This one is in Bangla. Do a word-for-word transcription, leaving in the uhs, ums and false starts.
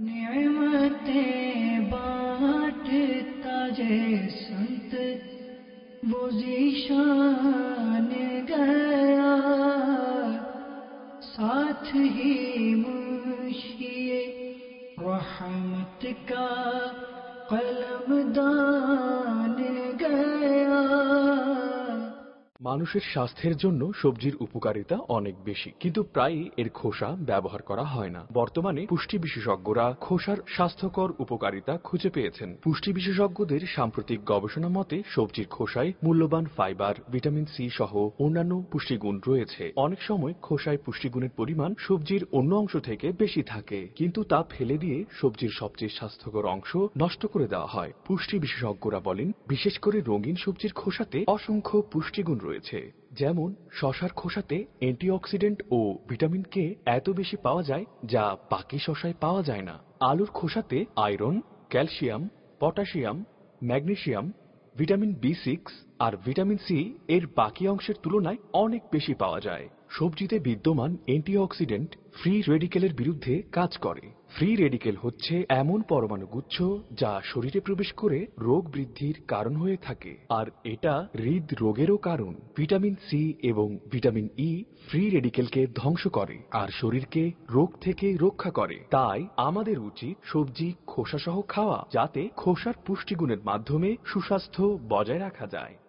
नेमतें बांटता जे संत वो ज़ीशान गया, साथ ही मुंशिए रहमत का कलमदान गया। মানুষের স্বাস্থ্যের জন্য সবজির উপকারিতা অনেক বেশি, কিন্তু প্রায়ই এর খোসা ব্যবহার করা হয় না। বর্তমানে পুষ্টি বিশেষজ্ঞরা খোসার স্বাস্থ্যকর উপকারিতা খুঁজে পেয়েছেন। পুষ্টি বিশেষজ্ঞদের সাম্প্রতিক গবেষণা মতে সবজির খোসায় মূল্যবান ফাইবার, ভিটামিন সি সহ অন্যান্য পুষ্টিগুণ রয়েছে। অনেক সময় খোসায় পুষ্টিগুণের পরিমাণ সবজির অন্য অংশ থেকে বেশি থাকে, কিন্তু তা ফেলে দিয়ে সবজির সবচেয়ে স্বাস্থ্যকর অংশ নষ্ট করে দেওয়া হয়। পুষ্টি বিশেষজ্ঞরা বলেন, বিশেষ করে রঙিন সবজির খোসাতে অসংখ্য পুষ্টিগুণ রয়েছে, যেমন শসার খোসাতে অ্যান্টিঅক্সিডেন্ট ও ভিটামিন কে এত বেশি পাওয়া যায় যা বাকি শসায় পাওয়া যায় না। আলুর খোসাতে iron, calcium, potassium, magnesium, vitamin B six আর ভিটামিন সি এর বাকি অংশের তুলনায় অনেক বেশি পাওয়া যায়। সবজিতে বিদ্যমান অ্যান্টিঅক্সিডেন্ট ফ্রি রেডিকেলের বিরুদ্ধে কাজ করে। ফ্রি রেডিকেল হচ্ছে এমন পরমাণু গুচ্ছ যা শরীরে প্রবেশ করে রোগ বৃদ্ধির কারণ হয়ে থাকে, আর এটা হৃদরোগেরও কারণ। ভিটামিন সি এবং ভিটামিন ই ফ্রি রেডিকেলকে ধ্বংস করে আর শরীরকে রোগ থেকে রক্ষা করে। তাই আমাদের উচিত সবজি খোসাসহ খাওয়া, যাতে খোসার পুষ্টিগুণের মাধ্যমে সুস্বাস্থ্য বজায় রাখা যায়।